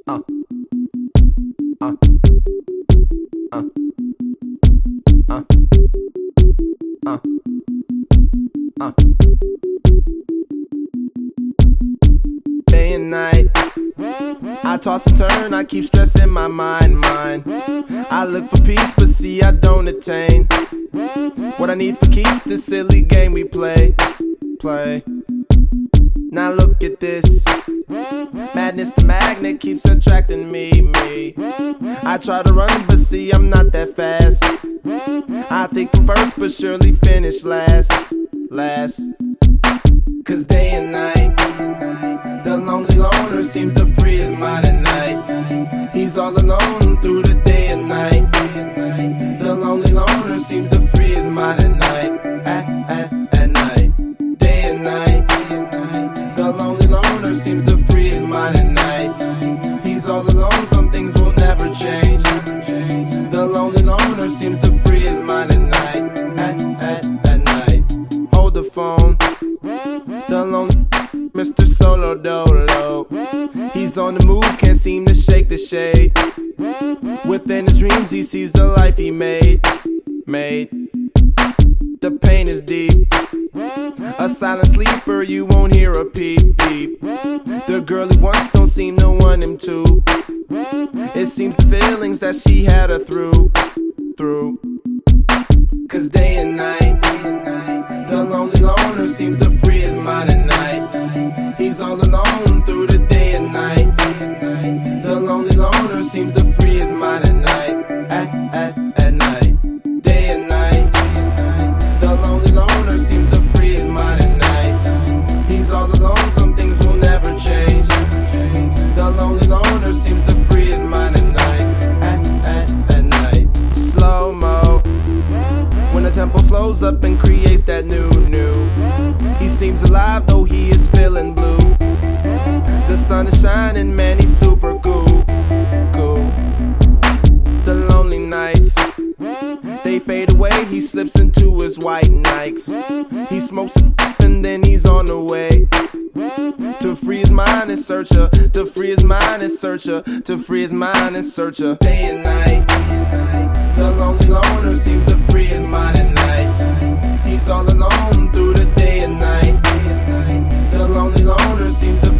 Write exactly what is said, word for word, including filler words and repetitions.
Uh, uh, uh, uh, uh, uh. Day and night, I toss and turn, I keep stressing my mind, mind. I look for peace, but see I don't attain what I need for keeps this silly game we play, play. Now look at this, madness the magnet keeps attracting me, me. I try to run, but see I'm not that fast. I think I'm first, but surely finish last, last. Cause day and night, the lonely loner seems to free his mind at night. He's all alone through the day and night. The lonely loner seems to free his mind at night, at, at, at night. Day and night, the lonely loner seems to free his mind at night. He's all alone, some things will never change. The lonely loner seems to free his mind at night, at, at, at night. Hold the phone, the lonely Mister Solo Dolo. He's on the move, can't seem to shake the shade. Within his dreams he sees the life he made, made. The pain is deep, a silent sleeper, you won't hear a peep, peep. The girl he wants don't seem to want him to. It seems the feelings that she had her through, through. Cause day and night, the lonely loner seems to free his mind at night. He's all alone through the day and night. The lonely loner seems to free his mind at night, at, at, at night. Day and night, the lonely loner seems to free his mind at night. He's all alone, some things will never change. The lonely loner seems to free his mind at night, at, at, at night. Slow-mo, when the tempo slows up and creates that new, new. He seems alive though he is feeling blue. The sun is shining, man, he's super cool, cool. The lonely nights, they fade away, he slips into his white Nikes. He smokes and then he's on the way to free his mind and search her, to free his mind and search her, to free his mind and search her. Day and night, the lonely loner seems to free his mind at night. He's all alone through the day and night. The lonely loner seems to